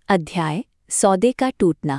अध्याय सौदे का टूटना।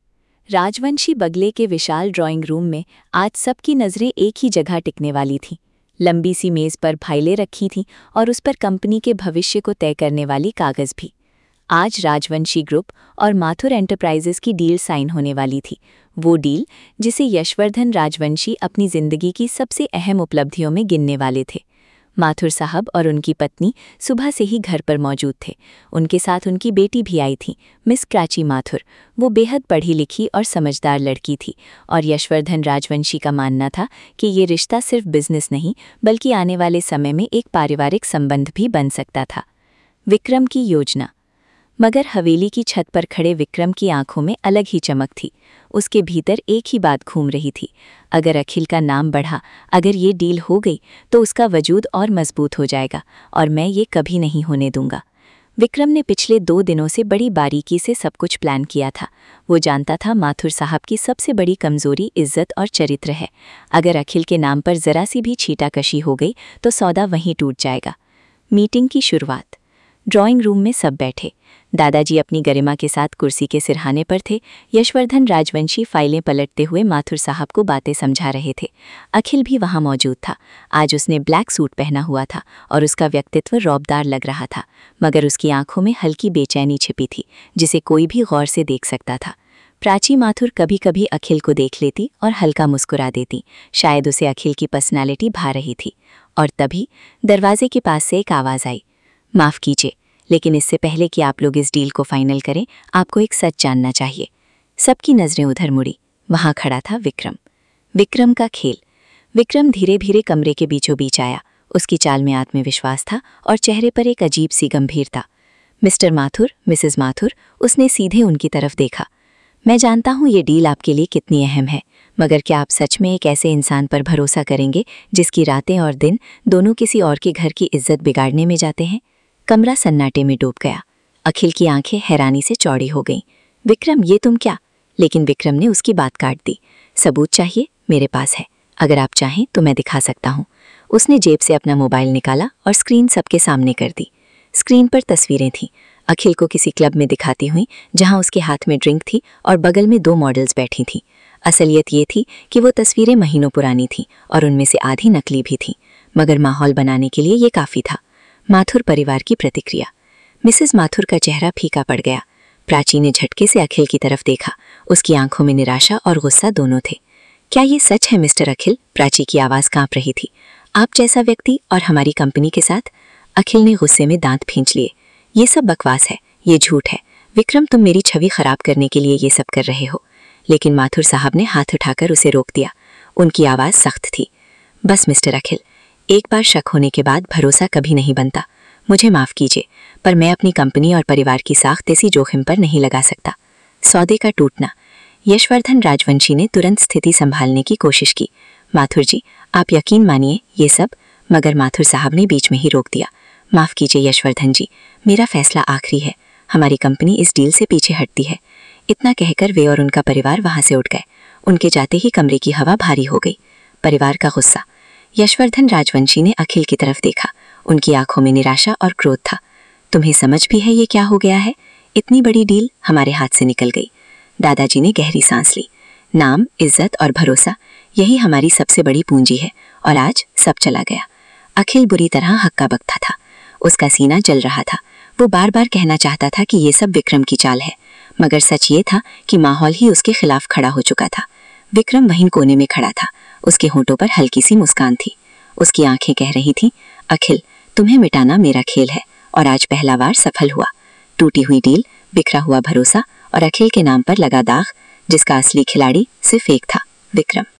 राजवंशी बगले के विशाल ड्राइंग रूम में आज सबकी नज़रें एक ही जगह टिकने वाली थीं। लंबी सी मेज़ पर फाइलें रखी थीं और उस पर कंपनी के भविष्य को तय करने वाली कागज़ भी। आज राजवंशी ग्रुप और माथुर एंटरप्राइजेस की डील साइन होने वाली थी, वो डील जिसे यशवर्धन राजवंशी अपनी ज़िंदगी की सबसे अहम उपलब्धियों में गिनने वाले थे। माथुर साहब और उनकी पत्नी सुबह से ही घर पर मौजूद थे। उनके साथ उनकी बेटी भी आई थी, मिस प्राची माथुर। वो बेहद पढ़ी लिखी और समझदार लड़की थी और यशवर्धन राजवंशी का मानना था कि ये रिश्ता सिर्फ बिजनेस नहीं बल्कि आने वाले समय में एक पारिवारिक संबंध भी बन सकता था। विक्रम की योजना। मगर हवेली की छत पर खड़े विक्रम की आंखों में अलग ही चमक थी। उसके भीतर एक ही बात घूम रही थी, अगर अखिल का नाम बढ़ा, अगर ये डील हो गई तो उसका वजूद और मजबूत हो जाएगा और मैं ये कभी नहीं होने दूंगा। विक्रम ने पिछले 2 दिनों से बड़ी बारीकी से सब कुछ प्लान किया था। वो जानता था माथुर साहब की सबसे बड़ी कमजोरी इज्जत और चरित्र है। अगर अखिल के नाम पर जरा सी भी छीटाकशी हो गई तो सौदा वहीं टूट जाएगा। मीटिंग की शुरुआत। ड्राइंग रूम में सब बैठे। दादाजी अपनी गरिमा के साथ कुर्सी के सिरहाने पर थे। यशवर्धन राजवंशी फाइलें पलटते हुए माथुर साहब को बातें समझा रहे थे। अखिल भी वहां मौजूद था। आज उसने ब्लैक सूट पहना हुआ था और उसका व्यक्तित्व रौबदार लग रहा था, मगर उसकी आंखों में हल्की बेचैनी छिपी थी जिसे कोई भी गौर से देख सकता था। प्राची माथुर कभी कभी अखिल को देख लेती और हल्का मुस्कुरा देती, शायद उसे अखिल की पर्सनैलिटी भा रही थी। और तभी दरवाजे के पास से एक आवाज़ आई, माफ़ कीजिए, लेकिन इससे पहले कि आप लोग इस डील को फाइनल करें, आपको एक सच जानना चाहिए। सबकी नज़रें उधर मुड़ी। वहां खड़ा था विक्रम। विक्रम का खेल। विक्रम धीरे धीरे कमरे के बीचों बीच आया। उसकी चाल में आत्मविश्वास था और चेहरे पर एक अजीब सी गंभीरता। मिस्टर माथुर, मिसेस माथुर, उसने सीधे उनकी तरफ देखा। मैं जानता हूँ ये डील आपके लिए कितनी अहम है, मगर क्या आप सच में एक ऐसे इंसान पर भरोसा करेंगे जिसकी रातें और दिन दोनों किसी और के घर की इज्जत बिगाड़ने में जाते हैं? कमरा सन्नाटे में डूब गया। अखिल की आंखें हैरानी से चौड़ी हो गईं। विक्रम, ये तुम क्या? लेकिन विक्रम ने उसकी बात काट दी। सबूत चाहिए? मेरे पास है, अगर आप चाहें तो मैं दिखा सकता हूँ। उसने जेब से अपना मोबाइल निकाला और स्क्रीन सबके सामने कर दी। स्क्रीन पर तस्वीरें थीं, अखिल को किसी क्लब में दिखाती हुई, जहां उसके हाथ में ड्रिंक थी और बगल में 2 मॉडल्स बैठी थीं। असलियत ये थी कि वो तस्वीरें महीनों पुरानी थीं और उनमें से आधी नकली भी थीं, मगर माहौल बनाने के लिए ये काफ़ी था। माथुर परिवार की प्रतिक्रिया। मिसेस माथुर का चेहरा फीका पड़ गया। प्राची ने झटके से अखिल की तरफ देखा। उसकी आंखों में निराशा और गुस्सा दोनों थे। क्या ये सच है मिस्टर अखिल? प्राची की आवाज़ कांप रही थी। आप जैसा व्यक्ति और हमारी कंपनी के साथ? अखिल ने गुस्से में दांत भींच लिए। ये सब बकवास है, ये झूठ है। विक्रम, तुम मेरी छवि खराब करने के लिए ये सब कर रहे हो। लेकिन माथुर साहब ने हाथ उठाकर उसे रोक दिया। उनकी आवाज़ सख्त थी। बस मिस्टर अखिल, एक बार शक होने के बाद भरोसा कभी नहीं बनता। मुझे माफ़ कीजिए, पर मैं अपनी कंपनी और परिवार की साख इसी जोखिम पर नहीं लगा सकता। सौदे का टूटना। यशवर्धन राजवंशी ने तुरंत स्थिति संभालने की कोशिश की। माथुर जी, आप यकीन मानिए ये सब। मगर माथुर साहब ने बीच में ही रोक दिया। माफ़ कीजिए यशवर्धन जी, मेरा फैसला आखिरी है। हमारी कंपनी इस डील से पीछे हटती है। इतना कहकर वे और उनका परिवार वहां से उठ गए। उनके जाते ही कमरे की हवा भारी हो गई। परिवार का गुस्सा। यशवर्धन राजवंशी ने अखिल की तरफ देखा। उनकी आंखों में निराशा और क्रोध था। तुम्हें समझ भी है ये क्या हो गया है? इतनी बड़ी डील हमारे हाथ से निकल गई। दादाजी ने गहरी सांस ली। नाम, इज्जत और भरोसा, यही हमारी सबसे बड़ी पूंजी है, और आज सब चला गया। अखिल बुरी तरह हक्का बकता था। उसका सीना जल रहा था। वो बार बार कहना चाहता था कि ये सब विक्रम की चाल है, मगर सच ये था कि माहौल ही उसके खिलाफ खड़ा हो चुका था। विक्रम वहीं कोने में खड़ा था। उसके होंठों पर हल्की सी मुस्कान थी। उसकी आंखें कह रही थीं, अखिल, तुम्हें मिटाना मेरा खेल है, और आज पहला वार सफल हुआ। टूटी हुई डील, बिखरा हुआ भरोसा और अखिल के नाम पर लगा दाग, जिसका असली खिलाड़ी सिर्फ एक था, विक्रम।